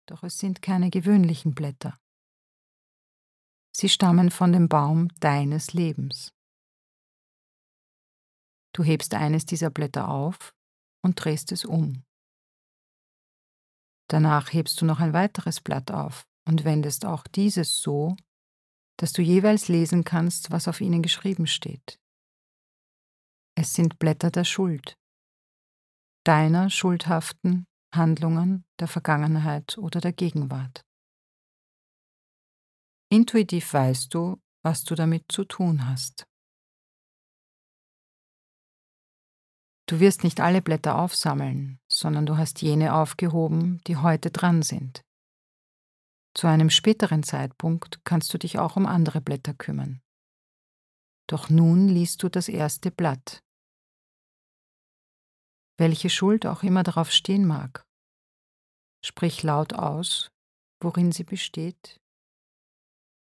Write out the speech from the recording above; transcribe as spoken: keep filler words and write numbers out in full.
doch es sind keine gewöhnlichen Blätter. Sie stammen von dem Baum deines Lebens. Du hebst eines dieser Blätter auf und drehst es um. Danach hebst du noch ein weiteres Blatt auf und wendest auch dieses so, dass du jeweils lesen kannst, was auf ihnen geschrieben steht. Es sind Blätter der Schuld, deiner schuldhaften Handlungen der Vergangenheit oder der Gegenwart. Intuitiv weißt du, was du damit zu tun hast. Du wirst nicht alle Blätter aufsammeln, sondern du hast jene aufgehoben, die heute dran sind. Zu einem späteren Zeitpunkt kannst du dich auch um andere Blätter kümmern. Doch nun liest du das erste Blatt. Welche Schuld auch immer darauf stehen mag, sprich laut aus, worin sie besteht